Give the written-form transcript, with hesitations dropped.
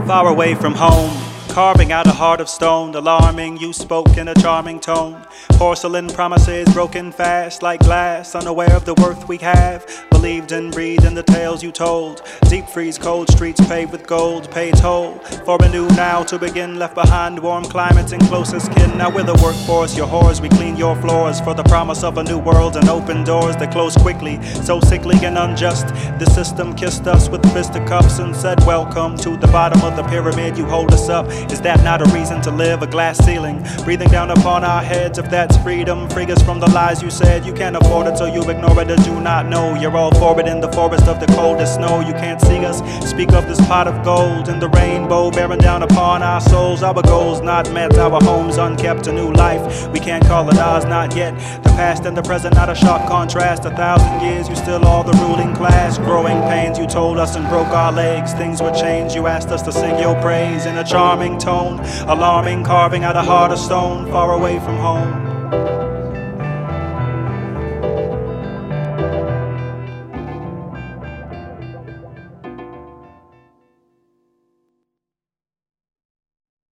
Far away from home, carving out a heart of stone. Alarming, you spoke in a charming tone. Porcelain promises broken fast like glass. Unaware of the worth we have. Believed and breathed in the tales you told. Deep freeze, cold streets paved with gold. Pay toll for a new now to begin. Left behind warm climates and closest kin. Now we're the workforce, your whores. We clean your floors for the promise of a new world and open doors that close quickly. So sickly and unjust. The system kissed us with fisticuffs and said welcome to the bottom of the pyramid. You hold us up. Is that not a reason to live? A glass ceiling breathing down upon our heads. If that's freedom, free us from the lies you said. You can't afford it, so you ignore it or do not know. You're all for it in the forest of the coldest snow. You can't see us speak of this pot of gold and the rainbow bearing down upon our souls. Our goals not met, our homes unkept. A new life, we can't call it ours, not yet. The past and the present, not a sharp contrast. 1,000 years, you still are the ruling class. Growing pains, you told us and broke our legs. Things would change, you asked us to sing your praise in a charming tone. Alarming, carving out a heart of stone, far away from home.